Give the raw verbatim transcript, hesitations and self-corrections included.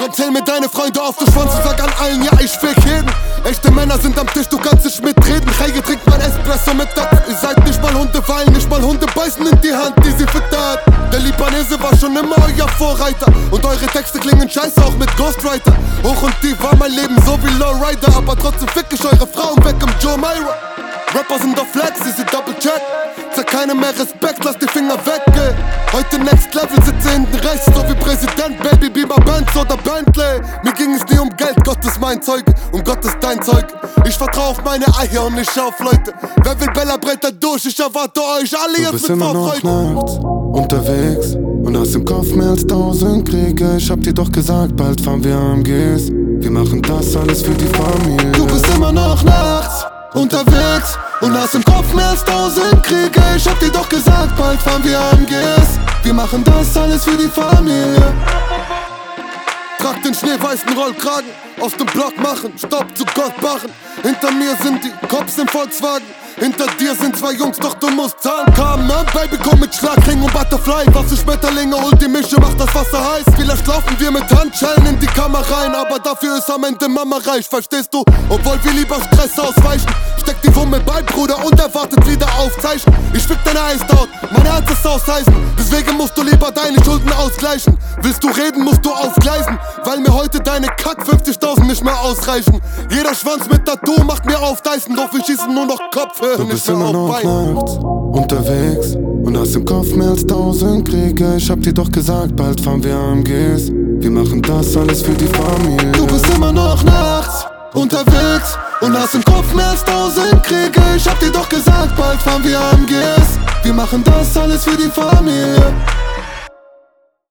Komm, zähl mir deine Freunde auf, du Schwanz und sag an allen, ja, ich fick jeden. Echte Männer sind am Tisch, du kannst nicht mitreden. Heige trinkt mein Espresso mit das. Ihr seid nicht mal Hunde, weil nicht mal Hunde beißen in die Hand, die sie füttert. Der Libanese war schon immer euer Vorreiter. Und eure Texte klingen scheiße, auch mit Ghostwriter. Hoch und tief war mein Leben so wie Lowrider. Aber trotzdem fick ich eure Frauen weg im Joe Myra. Rapper sind auf Flex, sie sind Double Check. Zeig keinem mehr Respekt, lass die Finger weg, ey. Heute Next Level, sitze hinten rechts, so wie Präsident, Baby, Beamer, Benz oder Bentley. Mir ging es nie um Geld, Gott ist mein Zeuge und Gott ist dein Zeuge. Ich vertrau auf meine Eier und nicht auf Leute. Wer will Bella Bretter durch, ich erwarte euch alle jetzt mit Vorfreude. Du bist immer noch nachts unterwegs und hast im Kopf mehr als tausend Kriege. Ich hab dir doch gesagt, bald fahren wir A M Gs. Wir machen das alles für die Familie. Du bist immer noch nachts unterwegs und hast im Kopf mehr als tausend Kriege. Ich hab dir doch gesagt, bald fahren wir A M Gs. Wir machen das alles für die Familie. Trag den schneeweißen Rollkragen, aus dem Block machen, Stopp zu Gott machen. Hinter mir sind die Cops im Volkswagen. Hinter dir sind zwei Jungs, doch du musst zahlen. Come on, Baby, komm mit Schlagring und Butterfly. Was für Schmetterlinge, holt die Mische, macht das Wasser heiß. Vielleicht laufen wir mit Handschellen in die Kammer rein, aber dafür ist am Ende Mama reich, verstehst du? Obwohl wir lieber Stress ausweichen. Steck die Wumme bei, Bruder, und erwartet wieder aufzeichnen. Ich fick deine Eishaut, mein Herz ist aus Eisen. Deswegen musst du lieber deine Schulden ausgleichen. Willst du reden, musst du aufgleisen, weil mir heute deine Kack fünfzigtausend nicht mehr ausreichen. Jeder Schwanz mit Tattoo macht mir auf Dyson, doch wir schießen nur noch Kopf. Du bist immer noch nachts unterwegs und hast im Kopf mehr als tausend Kriege. Ich hab dir doch gesagt, bald fahren wir A M Gs. Wir machen das alles für die Familie. Du bist immer noch nachts unterwegs und hast im Kopf mehr als tausend Kriege. Ich hab dir doch gesagt, bald fahren wir A M Gs. Wir machen das alles für die Familie.